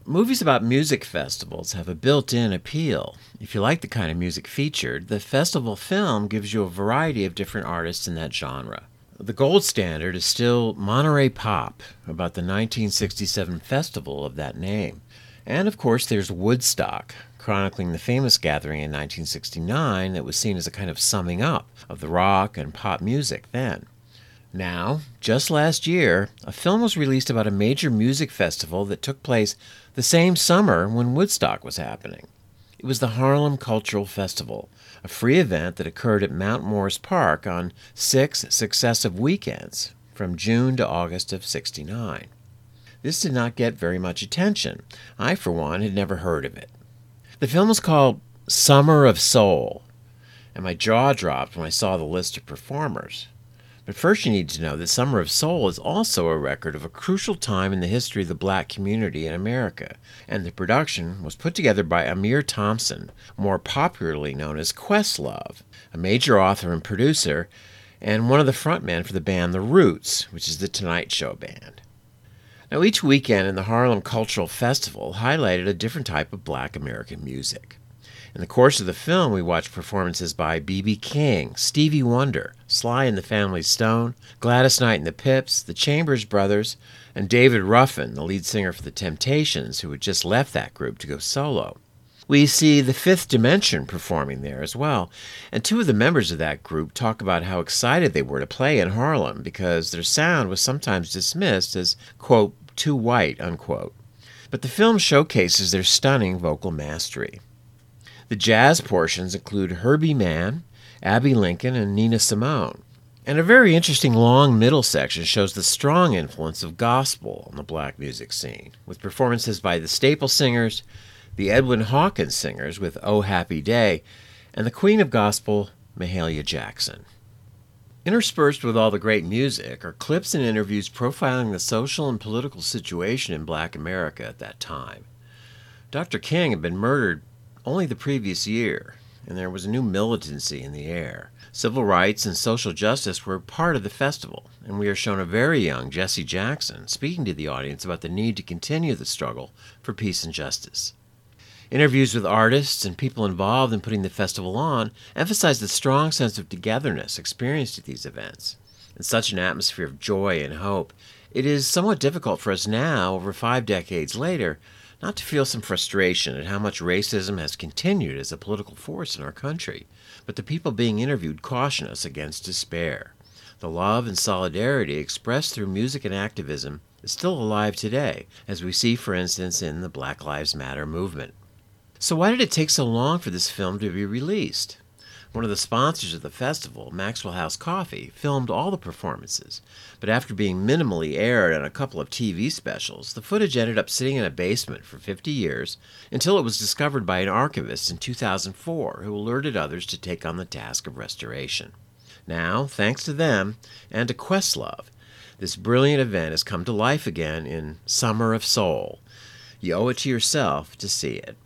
Movies about music festivals have a built-in appeal. If you like the kind of music featured, the festival film gives you a variety of different artists in that genre. The gold standard is still Monterey Pop, about the 1967 festival of that name. And of course, there's Woodstock, chronicling the famous gathering in 1969 that was seen as a kind of summing up of the rock and pop music then. Now, just last year, a film was released about a major music festival that took place the same summer when Woodstock was happening. It was the Harlem Cultural Festival, a free event that occurred at Mount Morris Park on 6 successive weekends from June to August of '69. This did not get very much attention. I, for one, had never heard of it. The film was called Summer of Soul, and my jaw dropped when I saw the list of performers. But first you need to know that Summer of Soul is also a record of a crucial time in the history of the black community in America, and the production was put together by Amir Thompson, more popularly known as Questlove, a major author and producer, and one of the frontmen for the band The Roots, which is the Tonight Show band. Now, each weekend in the Harlem Cultural Festival highlighted a different type of black American music. In the course of the film, we watched performances by B.B. King, Stevie Wonder, Sly and the Family Stone, Gladys Knight and the Pips, the Chambers Brothers, and David Ruffin, the lead singer for the Temptations, who had just left that group to go solo. We see the Fifth Dimension performing there as well, and two of the members of that group talk about how excited they were to play in Harlem because their sound was sometimes dismissed as, quote, too white, unquote. But the film showcases their stunning vocal mastery. The jazz portions include Herbie Mann, Abbey Lincoln, and Nina Simone. And a very interesting long middle section shows the strong influence of gospel on the black music scene, with performances by the Staple Singers, the Edwin Hawkins Singers with Oh Happy Day, and the Queen of Gospel, Mahalia Jackson. Interspersed with all the great music are clips and interviews profiling the social and political situation in black America at that time. Dr. King had been murdered only the previous year, and there was a new militancy in the air. Civil rights and social justice were part of the festival, and we are shown a very young Jesse Jackson speaking to the audience about the need to continue the struggle for peace and justice. Interviews with artists and people involved in putting the festival on emphasize the strong sense of togetherness experienced at these events. In such an atmosphere of joy and hope, it is somewhat difficult for us now, over 5 decades later, not to feel some frustration at how much racism has continued as a political force in our country, but the people being interviewed caution us against despair. The love and solidarity expressed through music and activism is still alive today, as we see, for instance, in the Black Lives Matter movement. So why did it take so long for this film to be released? One of the sponsors of the festival, Maxwell House Coffee, filmed all the performances, but after being minimally aired on a couple of TV specials, the footage ended up sitting in a basement for 50 years until it was discovered by an archivist in 2004 who alerted others to take on the task of restoration. Now, thanks to them and to Questlove, this brilliant event has come to life again in Summer of Soul. You owe it to yourself to see it.